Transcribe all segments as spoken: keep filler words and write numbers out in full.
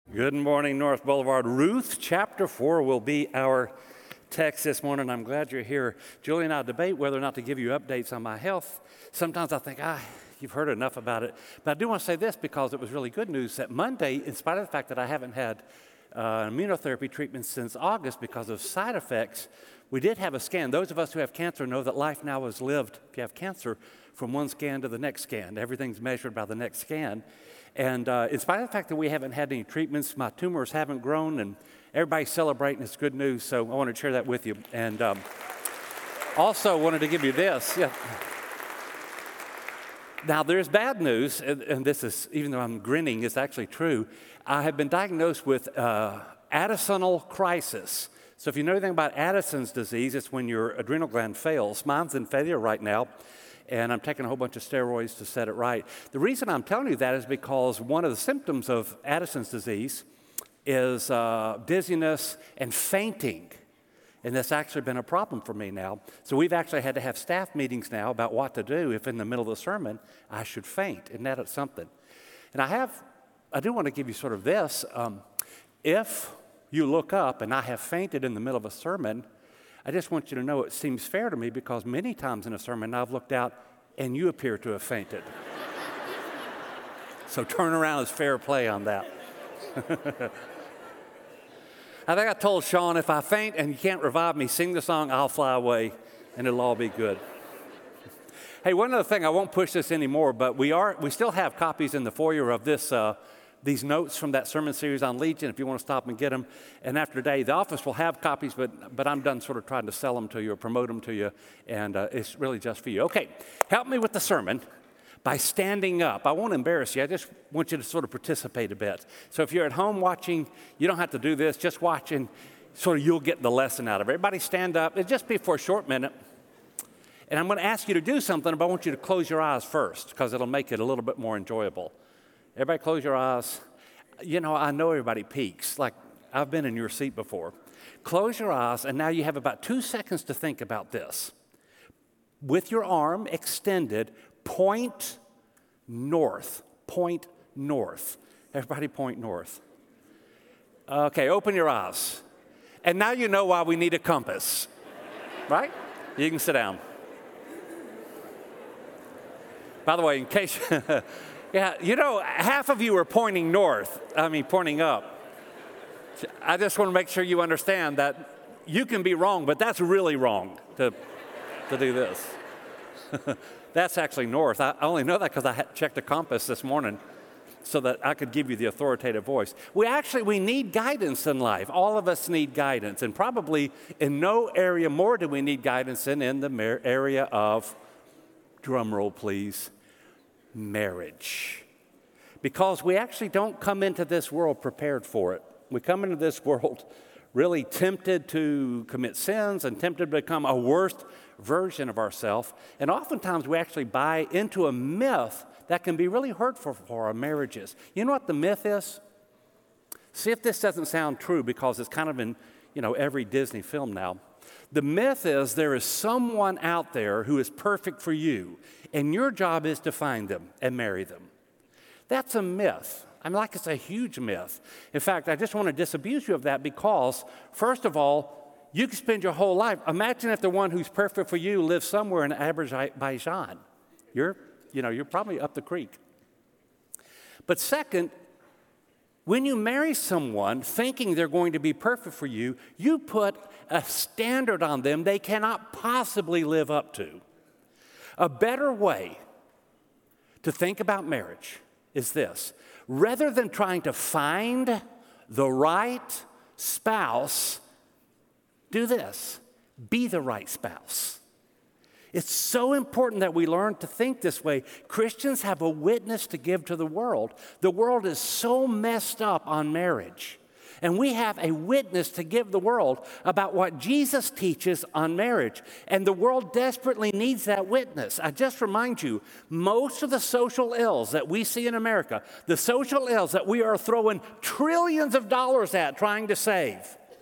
Good morning, North Boulevard. Ruth chapter four will be our text this morning. I'm glad you're here. Julie and I debate whether or not to give you updates on my health. Sometimes I think, ah, you've heard enough about it. But I do want to say this because it was really good news that Monday, in spite of the fact that I haven't had uh, immunotherapy treatment since August because of side effects, we did have a scan. Those of us who have cancer know that life now is lived, if you have cancer, from one scan to the next scan. Everything's measured by the next scan. And uh, in spite of the fact that we haven't had any treatments, my tumors haven't grown, and everybody's celebrating. It's good news, so I wanted to share that with you. And um, also wanted to give you this. Yeah. Now, there's bad news, and, and this is, even though I'm grinning, it's actually true. I have been diagnosed with uh, Addisonal crisis. So if you know anything about Addison's disease, it's when your adrenal gland fails. Mine's in failure right now. And I'm taking a whole bunch of steroids to set it right. The reason I'm telling you that is because one of the symptoms of Addison's disease is uh, dizziness and fainting. And that's actually been a problem for me now. So we've actually had to have staff meetings now about what to do if in the middle of the sermon I should faint. Isn't that something? And I have, I do want to give you sort of this. Um, if you look up and I have fainted in the middle of a sermon, I just want you to know it seems fair to me because many times in a sermon I've looked out and you appear to have fainted. So turn around is fair play on that. I think I told Sean, if I faint and you can't revive me, sing the song, I'll Fly Away, and it'll all be good. Hey, one other thing, I won't push this anymore, but we are we still have copies in the foyer of this uh, these notes from that sermon series on Legion, if you want to stop and get them. And after today, the office will have copies, but but I'm done sort of trying to sell them to you or promote them to you, and uh, it's really just for you. Okay, help me with the sermon by standing up. I won't embarrass you. I just want you to sort of participate a bit. So if you're at home watching, you don't have to do this. Just watch, and sort of you'll get the lesson out of it. Everybody stand up. It'll just be for a short minute. And I'm going to ask you to do something, but I want you to close your eyes first because it'll make it a little bit more enjoyable. Everybody close your eyes. You know, I know everybody peeks. Like, I've been in your seat before. Close your eyes, and now you have about two seconds to think about this. With your arm extended, point north. Point north. Everybody point north. Okay, open your eyes. And now you know why we need a compass. Right? You can sit down. By the way, in case... Yeah, you know, half of you are pointing north, I mean, pointing up. I just want to make sure you understand that you can be wrong, but that's really wrong to, to do this. That's actually north. I only know that because I checked the compass this morning so that I could give you the authoritative voice. We actually, we need guidance in life. All of us need guidance, and probably in no area more do we need guidance than in the area of, drum roll please, marriage. Because we actually don't come into this world prepared for it. We come into this world really tempted to commit sins and tempted to become a worse version of ourselves. And oftentimes we actually buy into a myth that can be really hurtful for our marriages. You know what the myth is? See if this doesn't sound true because it's kind of in, you know, every Disney film now. The myth is there is someone out there who is perfect for you, and your job is to find them and marry them. That's a myth. I mean, like it's a huge myth. In fact, I just want to disabuse you of that because, first of all, you can spend your whole life. Imagine if the one who's perfect for you lives somewhere in Azerbaijan. You're, you know, you're probably up the creek. But second, when you marry someone thinking they're going to be perfect for you, you put a standard on them they cannot possibly live up to. A better way to think about marriage is this. Rather than trying to find the right spouse, do this. Be the right spouse. It's so important that we learn to think this way. Christians have a witness to give to the world. The world is so messed up on marriage. And we have a witness to give the world about what Jesus teaches on marriage. And the world desperately needs that witness. I just remind you, most of the social ills that we see in America, the social ills that we are throwing trillions of dollars at trying to save,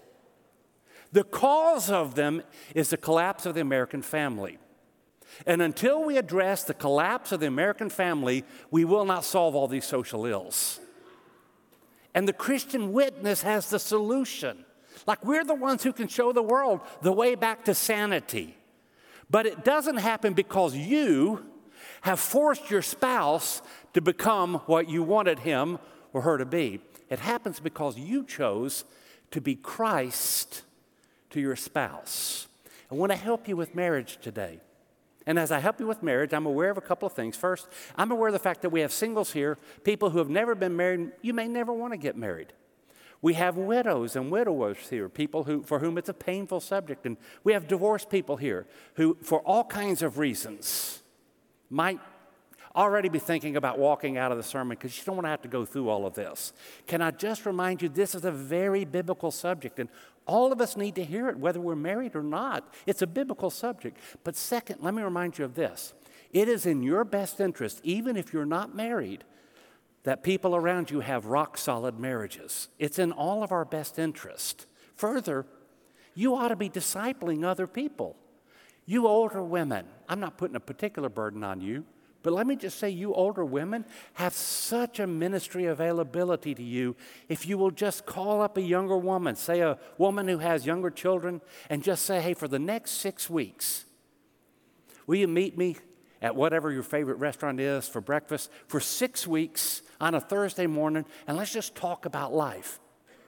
the cause of them is the collapse of the American family. And until we address the collapse of the American family, we will not solve all these social ills. And the Christian witness has the solution. Like we're the ones who can show the world the way back to sanity. But it doesn't happen because you have forced your spouse to become what you wanted him or her to be. It happens because you chose to be Christ to your spouse. I want to help you with marriage today. And as I help you with marriage, I'm aware of a couple of things. First, I'm aware of the fact that we have singles here, people who have never been married. You may never want to get married. We have widows and widowers here, people who, for whom it's a painful subject. And we have divorced people here who, for all kinds of reasons, might already be thinking about walking out of the sermon because you don't want to have to go through all of this. Can I just remind you, this is a very biblical subject, and all of us need to hear it, whether we're married or not. It's a biblical subject. But second, let me remind you of this. It is in your best interest, even if you're not married, that people around you have rock-solid marriages. It's in all of our best interest. Further, you ought to be discipling other people. You older women, I'm not putting a particular burden on you, but let me just say you older women have such a ministry availability to you if you will just call up a younger woman, say a woman who has younger children, and just say, hey, for the next six weeks, will you meet me at whatever your favorite restaurant is for breakfast for six weeks on a Thursday morning, and let's just talk about life.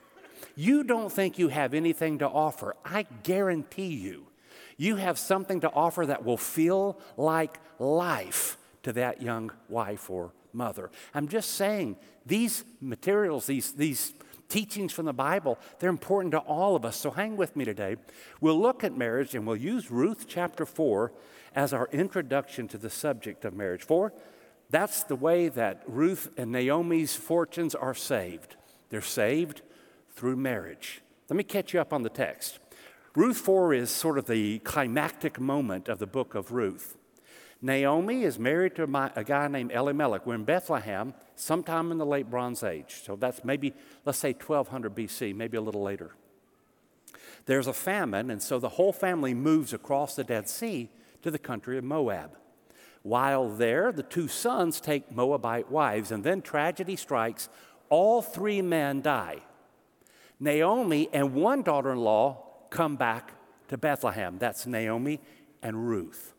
You don't think you have anything to offer. I guarantee you, you have something to offer that will feel like life to that young wife or mother. I'm just saying, these materials, these, these teachings from the Bible, they're important to all of us. So hang with me today. We'll look at marriage, and we'll use Ruth chapter four as our introduction to the subject of marriage. For that's the way that Ruth and Naomi's fortunes are saved. They're saved through marriage. Let me catch you up on the text. Ruth four is sort of the climactic moment of the book of Ruth. Naomi is married to a guy named Elimelech. We're in Bethlehem sometime in the late Bronze Age. So that's maybe, let's say twelve hundred B C, maybe a little later. There's a famine, and so the whole family moves across the Dead Sea to the country of Moab. While there, the two sons take Moabite wives, and then tragedy strikes. All three men die. Naomi and one daughter-in-law come back to Bethlehem. That's Naomi and Ruth.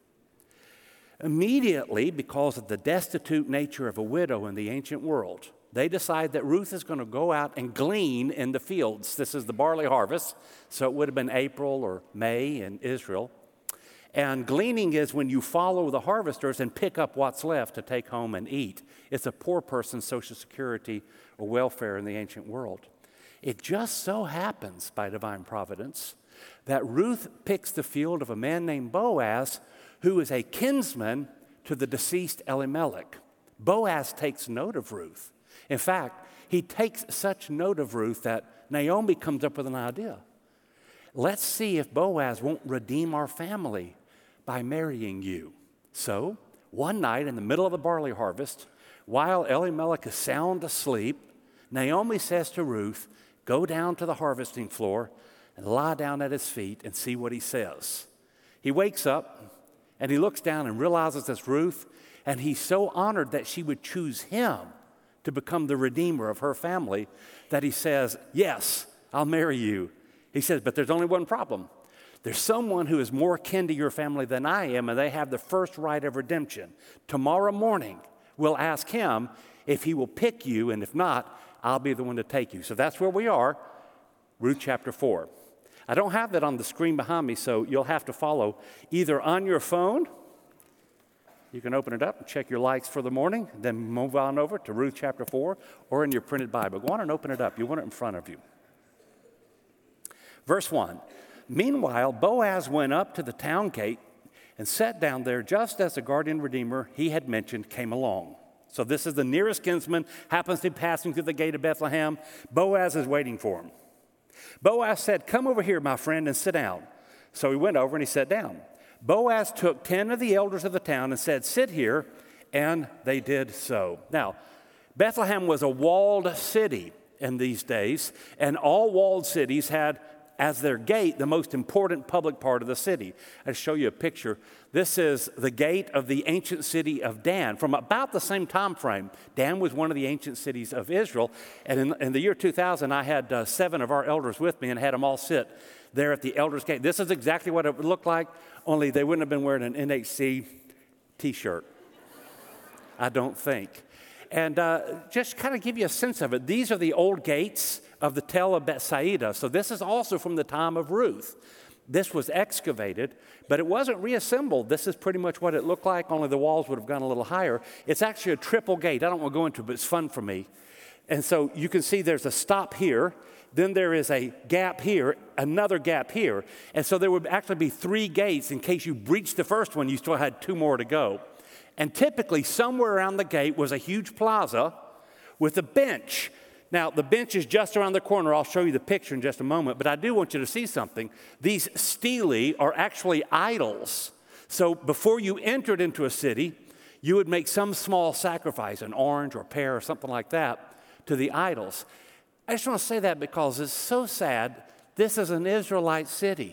Immediately, because of the destitute nature of a widow in the ancient world, they decide that Ruth is going to go out and glean in the fields. This is the barley harvest, so it would have been April or May in Israel. And gleaning is when you follow the harvesters and pick up what's left to take home and eat. It's a poor person's social security or welfare in the ancient world. It just so happens, by divine providence, that Ruth picks the field of a man named Boaz, who is a kinsman to the deceased Elimelech. Boaz takes note of Ruth. In fact, he takes such note of Ruth that Naomi comes up with an idea. Let's see if Boaz won't redeem our family by marrying you. So, one night in the middle of the barley harvest, while Elimelech is sound asleep, Naomi says to Ruth, go down to the harvesting floor and lie down at his feet and see what he says. He wakes up and he looks down and realizes it's Ruth, and he's so honored that she would choose him to become the redeemer of her family that he says, yes, I'll marry you. He says, but there's only one problem. There's someone who is more kin to your family than I am, and they have the first right of redemption. Tomorrow morning, we'll ask him if he will pick you, and if not, I'll be the one to take you. So that's where we are, Ruth chapter four. I don't have that on the screen behind me, so you'll have to follow either on your phone. You can open it up and check your likes for the morning, then move on over to Ruth chapter four, or in your printed Bible. Go on and open it up. You want it in front of you. Verse one, meanwhile, Boaz went up to the town gate and sat down there just as the guardian redeemer he had mentioned came along. So this is the nearest kinsman, happens to be passing through the gate of Bethlehem. Boaz is waiting for him. Boaz said, come over here, my friend, and sit down. So he went over and he sat down. Boaz took ten of the elders of the town and said, sit here, and they did so. Now, Bethlehem was a walled city in these days, and all walled cities had as their gate, the most important public part of the city. I'll show you a picture. This is the gate of the ancient city of Dan from about the same time frame. Dan was one of the ancient cities of Israel. And in, in the year two thousand, I had uh, seven of our elders with me and had them all sit there at the elders' gate. This is exactly what it would look like, only they wouldn't have been wearing an N H C T-shirt. I don't think. And uh, just kind of give you a sense of it, these are the old gates of the Tel of Bethsaida. So this is also from the time of Ruth. This was excavated, but it wasn't reassembled. This is pretty much what it looked like, only the walls would have gone a little higher. It's actually a triple gate. I don't want to go into it, but it's fun for me. And so you can see there's a stop here. Then there is a gap here, another gap here. And so there would actually be three gates. In case you breached the first one, you still had two more to go. And typically, somewhere around the gate was a huge plaza with a bench. Now, the bench is just around the corner. I'll show you the picture in just a moment, but I do want you to see something. These stelae are actually idols. So before you entered into a city, you would make some small sacrifice, an orange or pear or something like that, to the idols. I just want to say that because it's so sad. This is an Israelite city,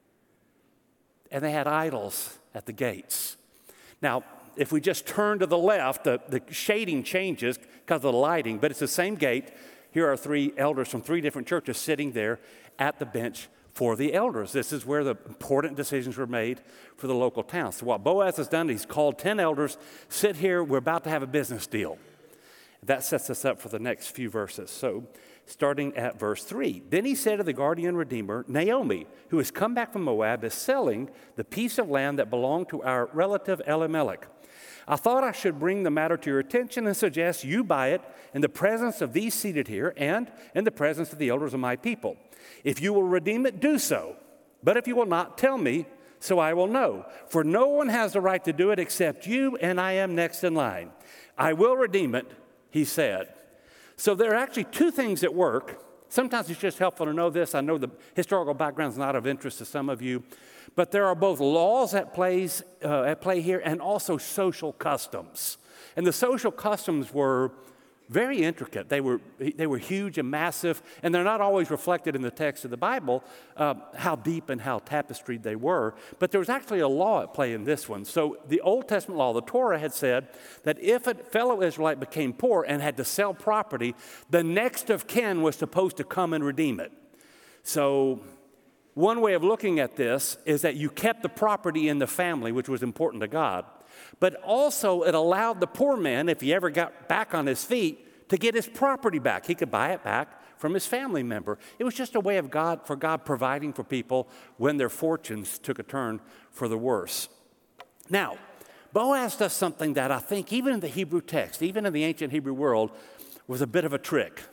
and they had idols at the gates. Now, if we just turn to the left, the, the shading changes because of the lighting, but it's the same gate. Here are three elders from three different churches sitting there at the bench for the elders. This is where the important decisions were made for the local town. So what Boaz has done, he's called ten elders, sit here, we're about to have a business deal. That sets us up for the next few verses. So starting at verse three. Then he said to the guardian redeemer, Naomi, who has come back from Moab, is selling the piece of land that belonged to our relative Elimelech. I thought I should bring the matter to your attention and suggest you buy it in the presence of these seated here and in the presence of the elders of my people. If you will redeem it, do so. But if you will not, tell me, so I will know. For no one has the right to do it except you, and I am next in line. I will redeem it, he said. So there are actually two things at work. Sometimes it's just helpful to know this. I know the historical background is not of interest to some of you. But there are both laws at, plays, uh, at play here and also social customs. And the social customs were very intricate. They were, they were huge and massive, and they're not always reflected in the text of the Bible, uh, how deep and how tapestried they were. But there was actually a law at play in this one. So the Old Testament law, the Torah, had said that if a fellow Israelite became poor and had to sell property, the next of kin was supposed to come and redeem it. So one way of looking at this is that you kept the property in the family, which was important to God, but also it allowed the poor man, if he ever got back on his feet, to get his property back. He could buy it back from his family member. It was just a way of God, for God providing for people when their fortunes took a turn for the worse. Now, Boaz does something that I think even in the Hebrew text, even in the ancient Hebrew world, was a bit of a trick.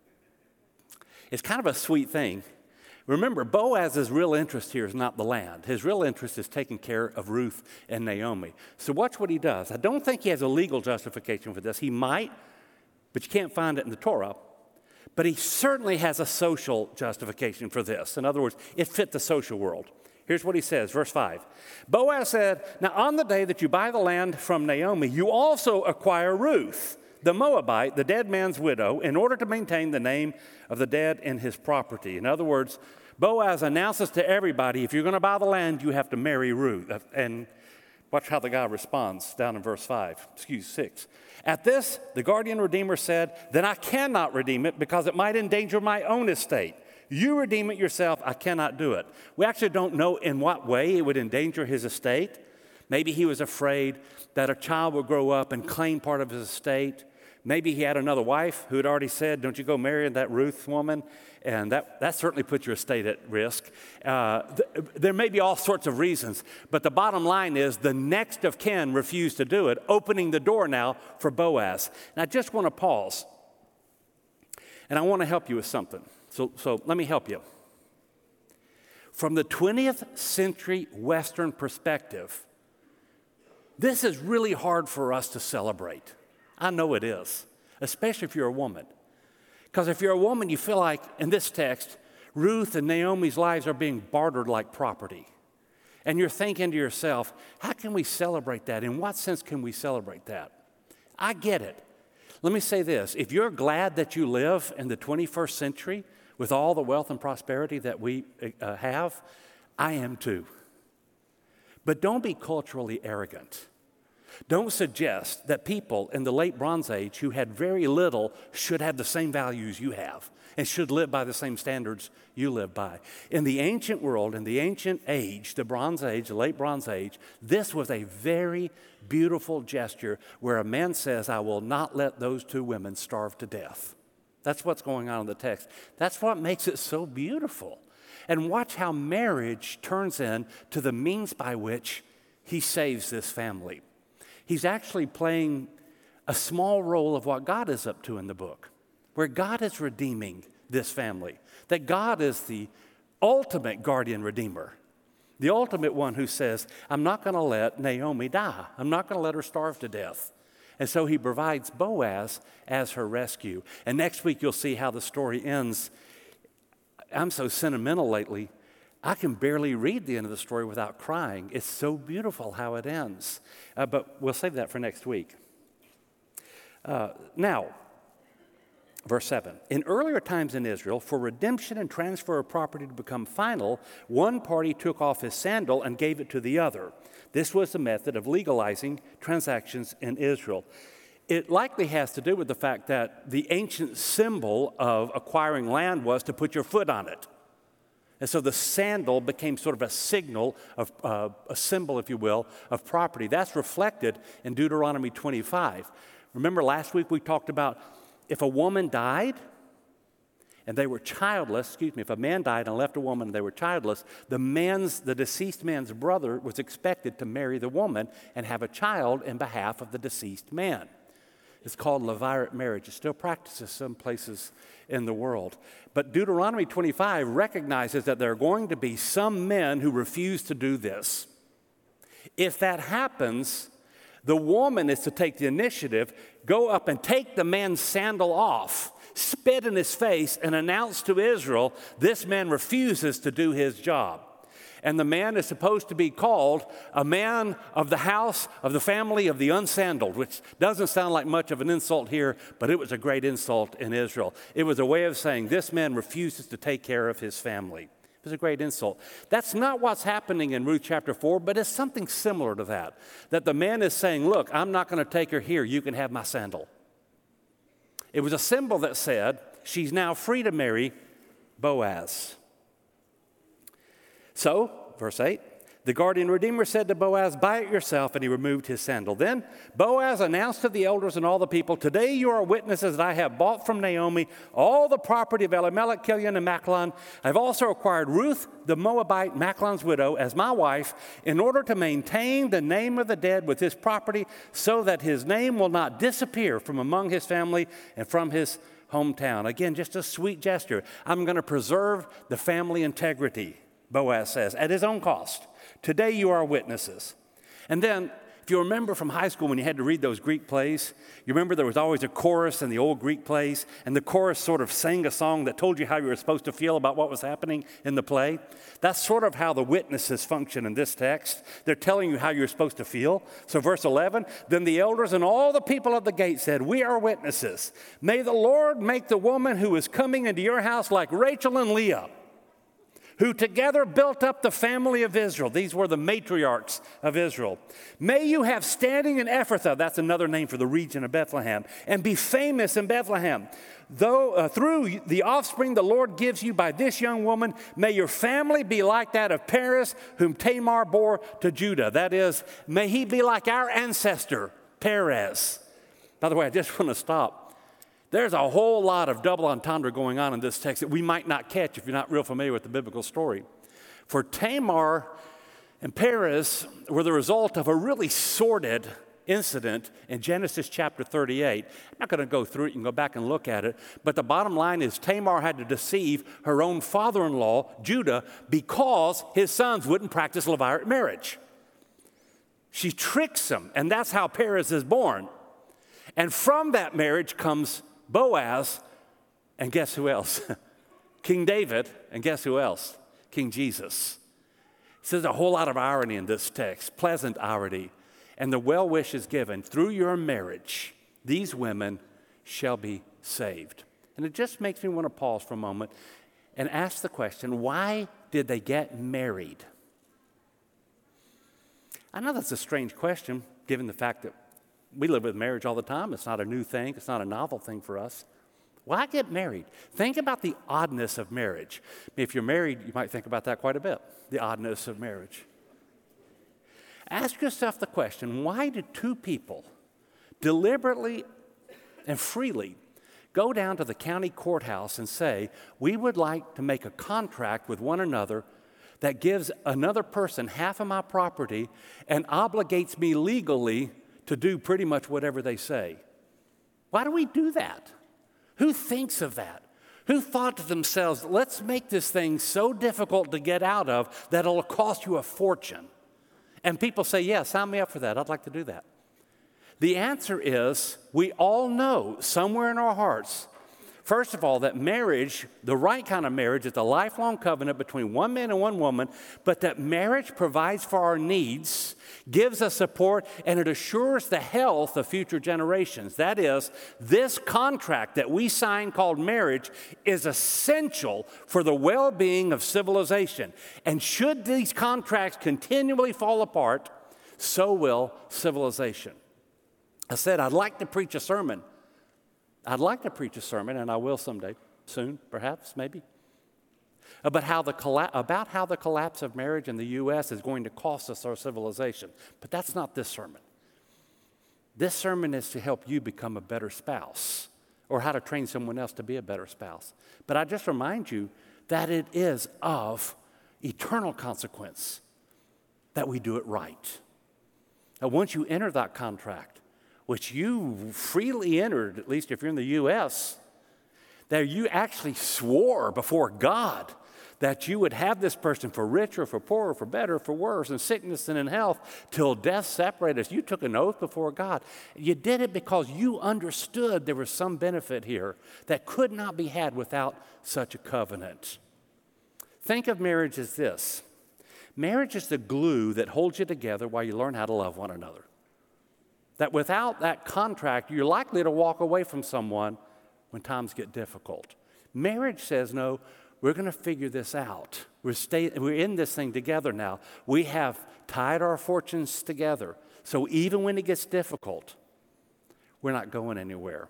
It's kind of a sweet thing. Remember, Boaz's real interest here is not the land. His real interest is taking care of Ruth and Naomi. So watch what he does. I don't think he has a legal justification for this. He might, but you can't find it in the Torah. But he certainly has a social justification for this. In other words, it fit the social world. Here's what he says, verse five. Boaz said, now on the day that you buy the land from Naomi, you also acquire Ruth, the Moabite, the dead man's widow, in order to maintain the name of the dead in his property. In other words, Boaz announces to everybody, if you're going to buy the land, you have to marry Ruth. And watch how the guy responds down in verse five, excuse six. At this, the guardian redeemer said, then I cannot redeem it because it might endanger my own estate. You redeem it yourself, I cannot do it. We actually don't know in what way it would endanger his estate. Maybe he was afraid that a child would grow up and claim part of his estate. Maybe he had another wife who had already said, don't you go marry that Ruth woman? And that, that certainly puts your estate at risk. Uh, th- there may be all sorts of reasons, but the bottom line is the next of kin refused to do it, opening the door now for Boaz. And I just want to pause, and I want to help you with something. So, so let me help you. From the twentieth century Western perspective, this is really hard for us to celebrate. I know it is, especially if you're a woman. Because if you're a woman, you feel like, in this text, Ruth and Naomi's lives are being bartered like property. And you're thinking to yourself, how can we celebrate that? In what sense can we celebrate that? I get it. Let me say this. If you're glad that you live in the twenty-first century with all the wealth and prosperity that we uh, have, I am too. But don't be culturally arrogant. Don't suggest that people in the late Bronze Age who had very little should have the same values you have and should live by the same standards you live by. In the ancient world, in the ancient age, the Bronze Age, the late Bronze Age, this was a very beautiful gesture where a man says, I will not let those two women starve to death. That's what's going on in the text. That's what makes it so beautiful. And watch how marriage turns into the means by which he saves this family. He's actually playing a small role of what God is up to in the book, where God is redeeming this family, that God is the ultimate guardian redeemer, the ultimate one who says, I'm not going to let Naomi die. I'm not going to let her starve to death. And so he provides Boaz as her rescue. And next week you'll see how the story ends. I'm so sentimental lately, I can barely read the end of the story without crying. It's so beautiful how it ends. Uh, but we'll save that for next week. Uh, now, verse seven. In earlier times in Israel, for redemption and transfer of property to become final, one party took off his sandal and gave it to the other. This was the method of legalizing transactions in Israel. It likely has to do with the fact that the ancient symbol of acquiring land was to put your foot on it. And so the sandal became sort of a signal, of uh, a symbol, if you will, of property. That's reflected in Deuteronomy twenty-five. Remember last week we talked about if a woman died and they were childless, excuse me, if a man died and left a woman and they were childless, the man's, the deceased man's brother was expected to marry the woman and have a child in behalf of the deceased man. It's called levirate marriage. It still practices some places in the world. But Deuteronomy twenty-five recognizes that there are going to be some men who refuse to do this. If that happens, the woman is to take the initiative, go up and take the man's sandal off, spit in his face, and announce to Israel, this man refuses to do his job. And the man is supposed to be called a man of the house, of the family of the unsandaled, which doesn't sound like much of an insult here, but it was a great insult in Israel. It was a way of saying this man refuses to take care of his family. It was a great insult. That's not what's happening in Ruth chapter four, but it's something similar to that. That the man is saying, look, I'm not going to take her here. You can have my sandal. It was a symbol that said she's now free to marry Boaz. So, verse eight, the guardian redeemer said to Boaz, buy it yourself, and he removed his sandal. Then Boaz announced to the elders and all the people, today you are witnesses that I have bought from Naomi all the property of Elimelech, Kilion, and Machlon. I've also acquired Ruth, the Moabite, Machlon's widow, as my wife, in order to maintain the name of the dead with his property, so that his name will not disappear from among his family and from his hometown. Again, just a sweet gesture. I'm going to preserve the family integrity, Boaz says, at his own cost. Today you are witnesses. And then, if you remember from high school when you had to read those Greek plays, you remember there was always a chorus in the old Greek plays, and the chorus sort of sang a song that told you how you were supposed to feel about what was happening in the play. That's sort of how the witnesses function in this text. They're telling you how you're supposed to feel. So verse eleven, then the elders and all the people of the gate said, we are witnesses. May the Lord make the woman who is coming into your house like Rachel and Leah, who together built up the family of Israel. These were the matriarchs of Israel. May you have standing in Ephrathah, that's another name for the region of Bethlehem, and be famous in Bethlehem. Though uh, through the offspring the Lord gives you by this young woman, may your family be like that of Perez, whom Tamar bore to Judah. That is, may he be like our ancestor, Perez. By the way, I just want to stop. There's a whole lot of double entendre going on in this text that we might not catch if you're not real familiar with the biblical story. For Tamar and Perez were the result of a really sordid incident in Genesis chapter thirty-eight. I'm not going to go through it. You can go back and look at it. But the bottom line is Tamar had to deceive her own father-in-law, Judah, because his sons wouldn't practice levirate marriage. She tricks him, and that's how Perez is born. And from that marriage comes Boaz, and guess who else? King David, and guess who else? King Jesus. So there's a whole lot of irony in this text, pleasant irony. And the well wish is given through your marriage. These women, shall be saved. And it just makes me want to pause for a moment and ask the question, why did they get married? I know that's a strange question, given the fact that we live with marriage all the time. It's not a new thing. It's not a novel thing for us. Why get married? Think about the oddness of marriage. If you're married, you might think about that quite a bit, the oddness of marriage. Ask yourself the question, why did two people deliberately and freely go down to the county courthouse and say, we would like to make a contract with one another that gives another person half of my property and obligates me legally to do pretty much whatever they say? Why do we do that? Who thinks of that? Who thought to themselves, let's make this thing so difficult to get out of that it'll cost you a fortune? And people say, yeah, sign me up for that. I'd like to do that. The answer is, we all know somewhere in our hearts, first of all, that marriage, the right kind of marriage, is a lifelong covenant between one man and one woman, but that marriage provides for our needs, gives us support, and it assures the health of future generations. That is, this contract that we sign called marriage is essential for the well-being of civilization. And should these contracts continually fall apart, so will civilization. I said I'd like to preach a sermon. I'd like to preach a sermon, and I will someday, soon, perhaps, maybe, about how the colla- about how the collapse of marriage in the U S is going to cost us our civilization. But that's not this sermon. This sermon is to help you become a better spouse, or how to train someone else to be a better spouse. But I just remind you that it is of eternal consequence that we do it right. Now, once you enter that contract, which you freely entered, at least if you're in the U S, that you actually swore before God that you would have this person for richer, for poorer, for better, for worse, in sickness and in health, till death separated us. You took an oath before God. You did it because you understood there was some benefit here that could not be had without such a covenant. Think of marriage as this. Marriage is the glue that holds you together while you learn how to love one another. That without that contract, you're likely to walk away from someone when times get difficult. Marriage says, no, we're going to figure this out. We're, stay, we're in this thing together now. We have tied our fortunes together. So even when it gets difficult, we're not going anywhere.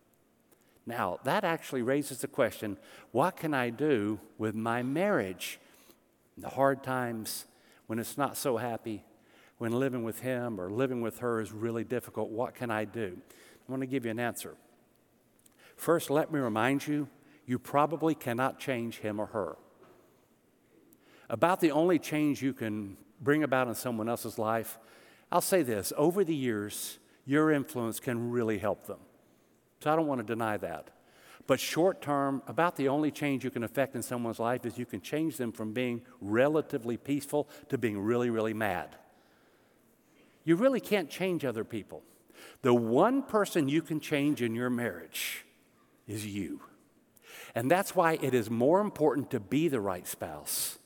Now, that actually raises the question, what can I do with my marriage? In the hard times, when it's not so happy, when living with him or living with her is really difficult, what can I do? I want to give you an answer. First, let me remind you, you probably cannot change him or her. About the only change you can bring about in someone else's life, I'll say this, over the years, your influence can really help them. So I don't want to deny that. But short term, about the only change you can affect in someone's life is you can change them from being relatively peaceful to being really, really mad. You really can't change other people. The one person you can change in your marriage is you. And that's why it is more important to be the right spouse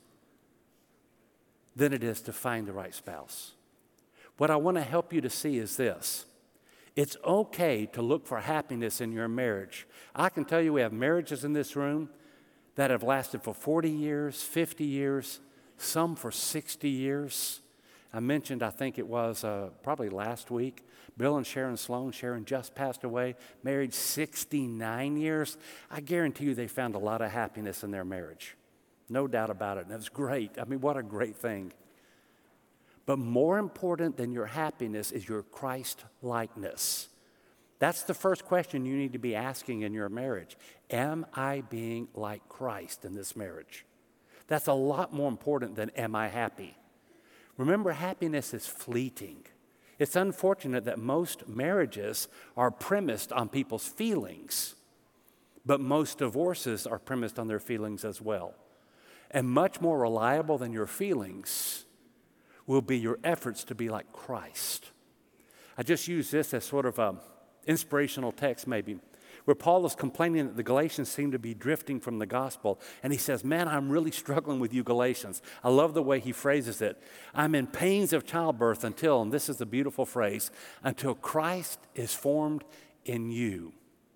than it is to find the right spouse. What I want to help you to see is this. It's okay to look for happiness in your marriage. I can tell you we have marriages in this room that have lasted for forty years, fifty years, some for sixty years. I mentioned, I think it was uh, probably last week, Bill and Sharon Sloan. Sharon just passed away, married sixty-nine years. I guarantee you they found a lot of happiness in their marriage. No doubt about it. And it was great. I mean, what a great thing. But more important than your happiness is your Christ-likeness. That's the first question you need to be asking in your marriage. Am I being like Christ in this marriage? That's a lot more important than am I happy? Remember, happiness is fleeting. It's unfortunate that most marriages are premised on people's feelings, but most divorces are premised on their feelings as well. And much more reliable than your feelings will be your efforts to be like Christ. I just use this as sort of an inspirational text maybe, where Paul is complaining that the Galatians seem to be drifting from the gospel. And he says, man, I'm really struggling with you Galatians. I love the way he phrases it. I'm in pains of childbirth until, and this is the beautiful phrase, until Christ is formed in you.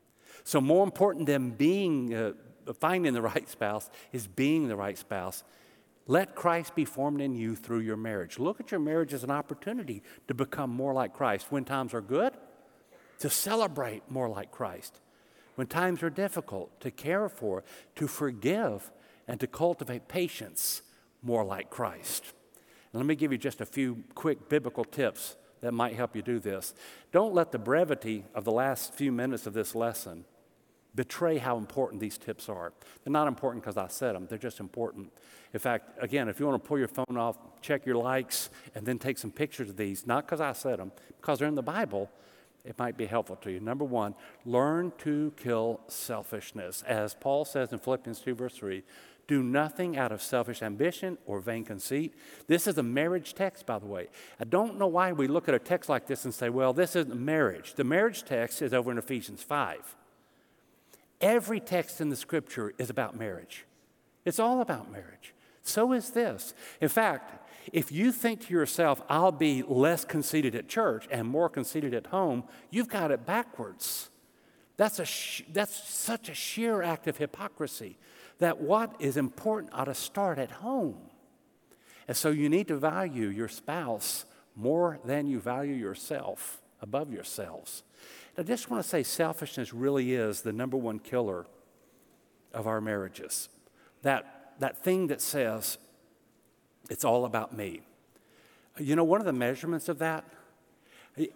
So more important than being, uh, finding the right spouse is being the right spouse. Let Christ be formed in you through your marriage. Look at your marriage as an opportunity to become more like Christ. When times are good, to celebrate more like Christ. When times are difficult, to care for, to forgive, and to cultivate patience more like Christ. And let me give you just a few quick biblical tips that might help you do this. Don't let the brevity of the last few minutes of this lesson betray how important these tips are. They're not important because I said them. They're just important. In fact, again, if you want to pull your phone off, check your likes, and then take some pictures of these, not because I said them, because they're in the Bible, it might be helpful to you. Number one, learn to kill selfishness. As Paul says in Philippians two, verse three, do nothing out of selfish ambition or vain conceit. This is a marriage text, by the way. I don't know why we look at a text like this and say, well, this isn't marriage. The marriage text is over in Ephesians five. Every text in the Scripture is about marriage. It's all about marriage. So is this. In fact, if you think to yourself, I'll be less conceited at church and more conceited at home, you've got it backwards. That's, a sh- that's such a sheer act of hypocrisy that what is important ought to start at home. And so you need to value your spouse more than you value yourself, above yourselves. And I just want to say selfishness really is the number one killer of our marriages. That, that thing that says, it's all about me. You know, one of the measurements of that, let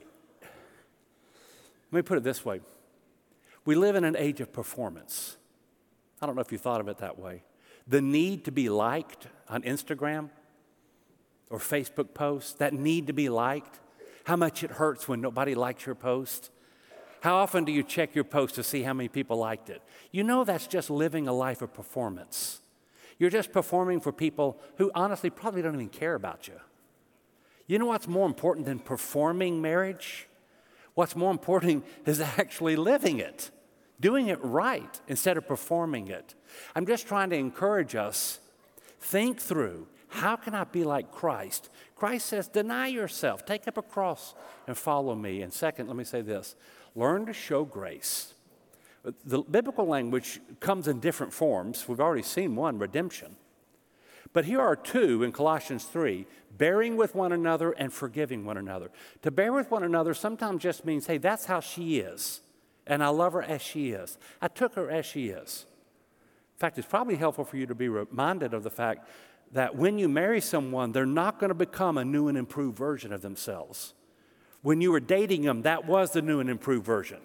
me put it this way. We live in an age of performance. I don't know if you thought of it that way. The need to be liked on Instagram or Facebook posts, that need to be liked, how much it hurts when nobody likes your post. How often do you check your post to see how many people liked it? You know that's just living a life of performance. You're just performing for people who honestly probably don't even care about you. You know what's more important than performing marriage? What's more important is actually living it, doing it right instead of performing it. I'm just trying to encourage us, think through, how can I be like Christ? Christ says, deny yourself, take up a cross and follow me. And second, let me say this, learn to show grace. The biblical language comes in different forms. We've already seen one, redemption. But here are two in Colossians three, bearing with one another and forgiving one another. To bear with one another sometimes just means, hey, that's how she is, and I love her as she is. I took her as she is. In fact, it's probably helpful for you to be reminded of the fact that when you marry someone, they're not going to become a new and improved version of themselves. When you were dating them, that was the new and improved version.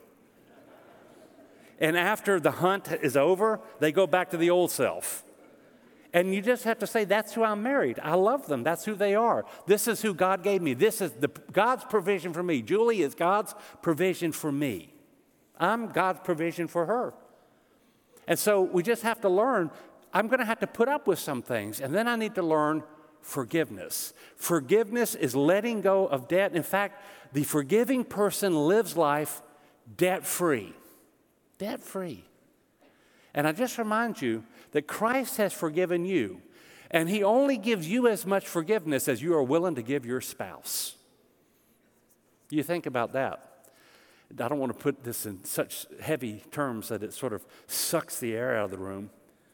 And after the hunt is over, they go back to the old self. And you just have to say, that's who I'm married. I love them. That's who they are. This is who God gave me. This is the, God's provision for me. Julie is God's provision for me. I'm God's provision for her. And so we just have to learn, I'm going to have to put up with some things. And then I need to learn forgiveness. Forgiveness is letting go of debt. In fact, the forgiving person lives life debt-free. Debt-free. And I just remind you that Christ has forgiven you, and he only gives you as much forgiveness as you are willing to give your spouse. You think about that. I don't want to put this in such heavy terms that it sort of sucks the air out of the room.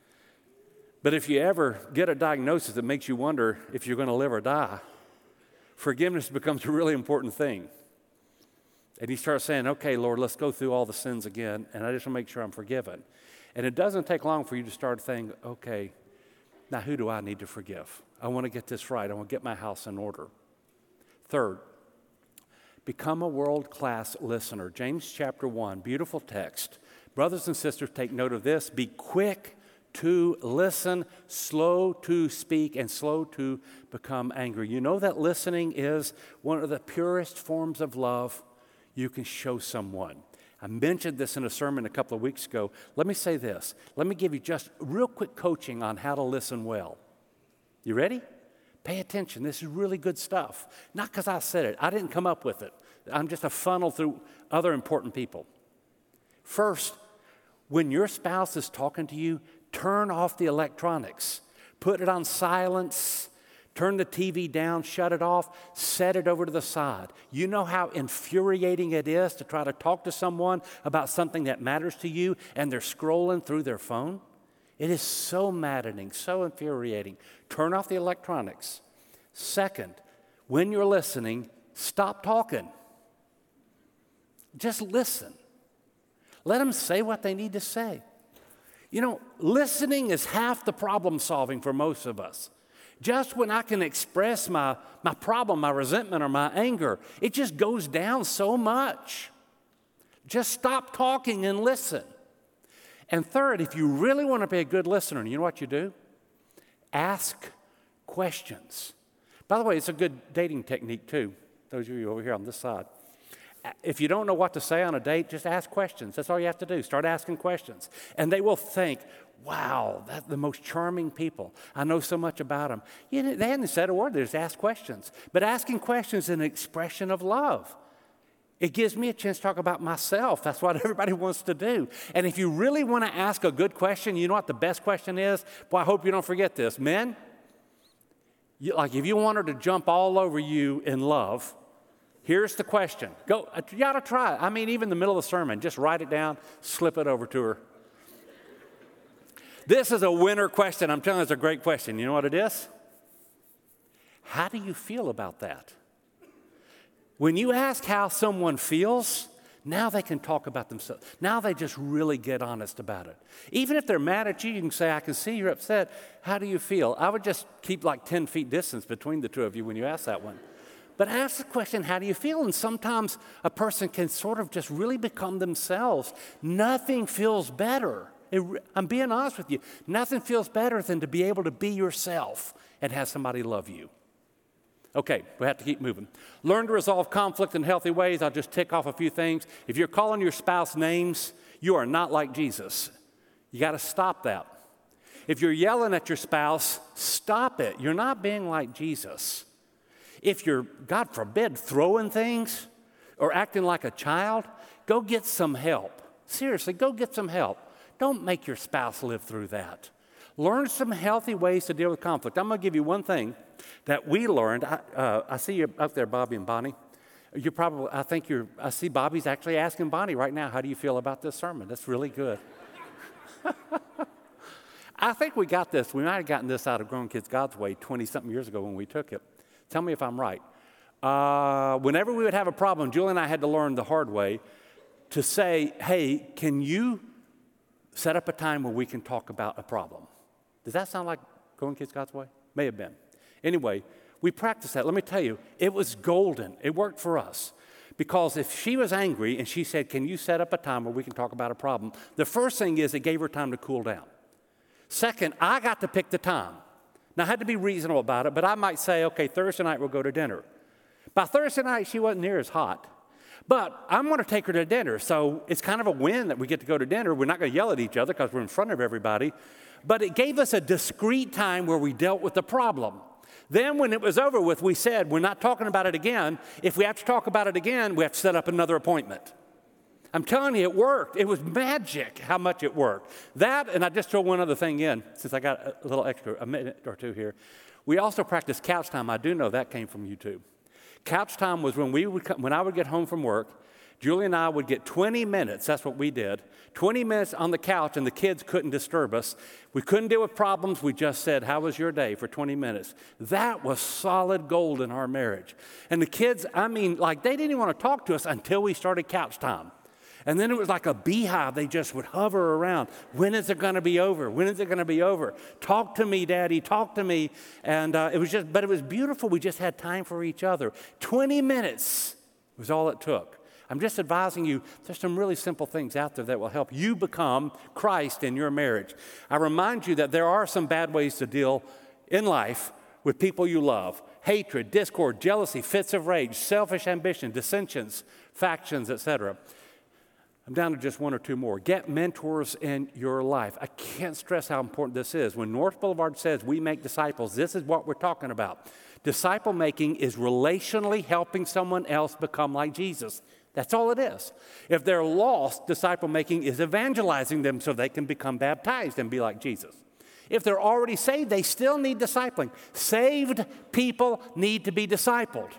But if you ever get a diagnosis that makes you wonder if you're going to live or die, forgiveness becomes a really important thing. And you start saying, okay, Lord, let's go through all the sins again, and I just want to make sure I'm forgiven. And it doesn't take long for you to start thinking, okay, now who do I need to forgive? I want to get this right. I want to get my house in order. Third, become a world-class listener. James chapter one, beautiful text. Brothers and sisters, take note of this. Be quick to listen, slow to speak, and slow to become angry. You know that listening is one of the purest forms of love you can show someone. I mentioned this in a sermon a couple of weeks ago. Let me say this. Let me give you just real quick coaching on how to listen well. You ready? Pay attention. This is really good stuff. Not because I said it. I didn't come up with it. I'm just a funnel through other important people. First, when your spouse is talking to you, turn off the electronics. Put it on silence. Turn the T V down, shut it off, set it over to the side. You know how infuriating it is to try to talk to someone about something that matters to you and they're scrolling through their phone? It is so maddening, so infuriating. Turn off the electronics. Second, when you're listening, stop talking. Just listen. Let them say what they need to say. You know, listening is half the problem solving for most of us. Just when I can express my, my problem, my resentment, or my anger, it just goes down so much. Just stop talking and listen. And third, if you really want to be a good listener, you know what you do? Ask questions. By the way, it's a good dating technique too, those of you over here on this side. If you don't know what to say on a date, just ask questions. That's all you have to do. Start asking questions. And they will think, wow, that's the most charming people. I know so much about them. You know, they hadn't said a word. They just asked questions. But asking questions is an expression of love. It gives me a chance to talk about myself. That's what everybody wants to do. And if you really want to ask a good question, you know what the best question is? Boy, I hope you don't forget this. Men, you, like if you want her to jump all over you in love, here's the question. Go, you ought to try it. I mean, even in the middle of the sermon, just write it down, slip it over to her. This is a winner question. I'm telling you, it's a great question. You know what it is? How do you feel about that? When you ask how someone feels, now they can talk about themselves. Now they just really get honest about it. Even if they're mad at you, you can say, I can see you're upset. How do you feel? I would just keep like ten feet distance between the two of you when you ask that one. But ask the question, how do you feel? And sometimes a person can sort of just really become themselves. Nothing feels better. It, I'm being honest with you. Nothing feels better than to be able to be yourself and have somebody love you. Okay, we have to keep moving. Learn to resolve conflict in healthy ways. I'll just tick off a few things. If you're calling your spouse names, you are not like Jesus. You got to stop that. If you're yelling at your spouse, stop it. You're not being like Jesus. If you're, God forbid, throwing things or acting like a child, go get some help. Seriously, go get some help. Don't make your spouse live through that. Learn some healthy ways to deal with conflict. I'm going to give you one thing that we learned. I, uh, I see you up there, Bobby and Bonnie. You probably, I think you're, I see Bobby's actually asking Bonnie right now, how do you feel about this sermon? That's really good. I think we got this. We might have gotten this out of Growing Kids God's Way twenty-something years ago when we took it. Tell me if I'm right. Uh, whenever we would have a problem, Julie and I had to learn the hard way to say, hey, can you set up a time where we can talk about a problem? Does that sound like Growing Kids God's Way? May have been. Anyway, we practiced that. Let me tell you, it was golden. It worked for us. Because if she was angry and she said, can you set up a time where we can talk about a problem? The first thing is it gave her time to cool down. Second, I got to pick the time. Now, I had to be reasonable about it, but I might say, okay, Thursday night we'll go to dinner. By Thursday night, she wasn't near as hot. But I'm going to take her to dinner, so it's kind of a win that we get to go to dinner. We're not going to yell at each other because we're in front of everybody. But it gave us a discrete time where we dealt with the problem. Then when it was over with, we said, we're not talking about it again. If we have to talk about it again, we have to set up another appointment. I'm telling you, it worked. It was magic how much it worked. That, and I just throw one other thing in, since I got a little extra, a minute or two here. We also practiced couch time. I do know that came from YouTube. Couch time was when we would come, when I would get home from work, Julie and I would get twenty minutes, that's what we did, twenty minutes on the couch, and the kids couldn't disturb us. We couldn't deal with problems. We just said, how was your day, for twenty minutes. That was solid gold in our marriage. And the kids, I mean, like they didn't even want to talk to us until we started couch time. And then it was like a beehive. They just would hover around. When is it going to be over? When is it going to be over? Talk to me, Daddy. Talk to me. And uh, it was just, but it was beautiful. We just had time for each other. twenty minutes was all it took. I'm just advising you, there's some really simple things out there that will help you become Christ in your marriage. I remind you that there are some bad ways to deal in life with people you love. Hatred, discord, jealousy, fits of rage, selfish ambition, dissensions, factions, et cetera. I'm down to just one or two more. Get mentors in your life. I can't stress how important this is. When North Boulevard says we make disciples, this is what we're talking about. Disciple making is relationally helping someone else become like Jesus. That's all it is. If they're lost, disciple making is evangelizing them so they can become baptized and be like Jesus. If they're already saved, they still need discipling. Saved people need to be discipled.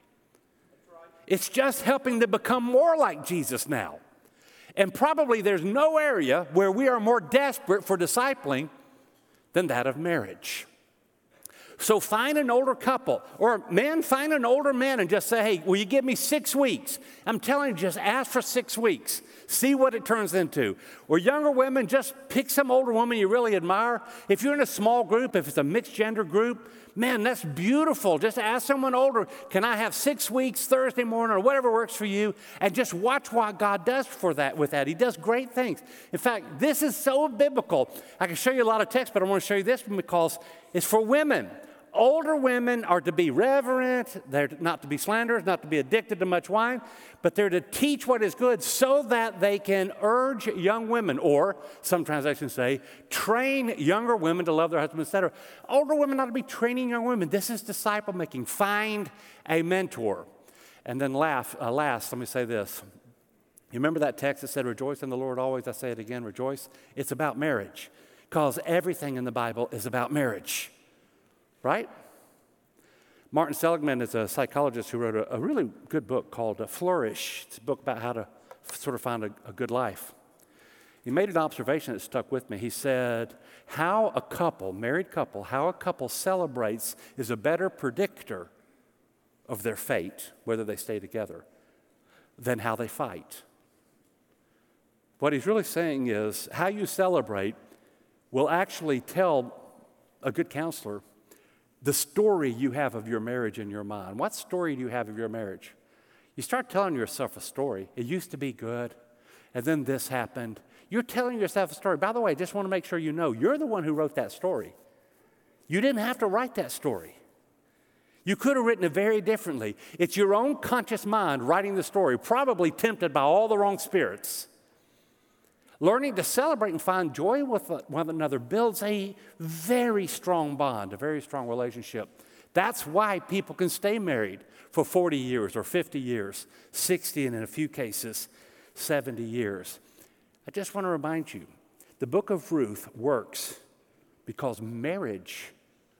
It's just helping them become more like Jesus now. And probably there's no area where we are more desperate for discipling than that of marriage. So find an older couple, or men, find an older man and just say, hey, will you give me six weeks? I'm telling you, just ask for six weeks. See what it turns into. Or younger women, just pick some older woman you really admire. If you're in a small group, if it's a mixed gender group, man, that's beautiful. Just ask someone older, can I have six weeks Thursday morning or whatever works for you? And just watch what God does for that with that. He does great things. In fact, this is so biblical. I can show you a lot of text, but I want to show you this one because it's for women. Older women are to be reverent, they're not to be slanderers, not to be addicted to much wine, but they're to teach what is good so that they can urge young women, or some translations say, train younger women to love their husbands, et cetera. Older women ought to be training young women. This is disciple making. Find a mentor. And then laugh, uh, last, let me say this. You remember that text that said, rejoice in the Lord always? I say it again, rejoice. It's about marriage, because everything in the Bible is about marriage. Right? Martin Seligman is a psychologist who wrote a, a really good book called uh, Flourish. It's a book about how to f- sort of find a, a good life. He made an observation that stuck with me. He said, how a couple, married couple, how a couple celebrates is a better predictor of their fate, whether they stay together, than how they fight. What he's really saying is how you celebrate will actually tell a good counselor the story you have of your marriage in your mind. What story do you have of your marriage? You start telling yourself a story. It used to be good, and then this happened. You're telling yourself a story. By the way, I just want to make sure you know, you're the one who wrote that story. You didn't have to write that story. You could have written it very differently. It's your own conscious mind writing the story, probably tempted by all the wrong spirits. Learning to celebrate and find joy with one another builds a very strong bond, a very strong relationship. That's why people can stay married for forty years or fifty years, sixty, and in a few cases, seventy years. I just want to remind you, the book of Ruth works because marriage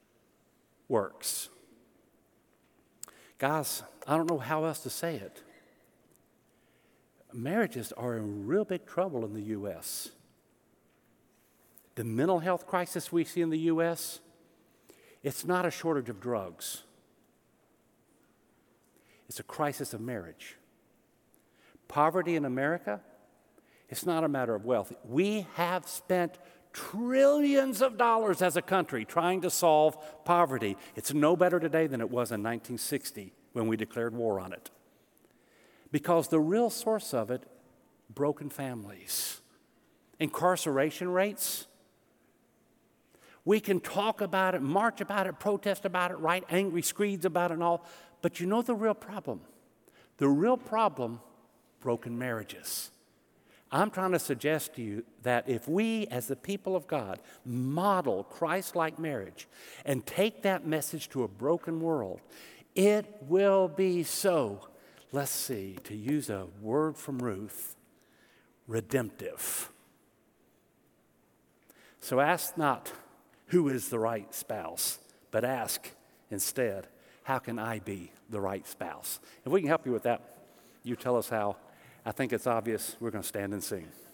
works. Guys, I don't know how else to say it. Marriages are in real big trouble in the U S. The mental health crisis we see in the U S, it's not a shortage of drugs. It's a crisis of marriage. Poverty in America, it's not a matter of wealth. We have spent trillions of dollars as a country trying to solve poverty. It's no better today than it was in nineteen sixty when we declared war on it. Because the real source of it, broken families, incarceration rates. We can talk about it, march about it, protest about it, write angry screeds about it and all, but you know the real problem? The real problem, broken marriages. I'm trying to suggest to you that if we, as the people of God, model Christ-like marriage and take that message to a broken world, it will be so, let's see, to use a word from Ruth, redemptive. So ask not who is the right spouse, but ask instead, how can I be the right spouse? If we can help you with that, you tell us how. I think it's obvious. We're going to stand and sing.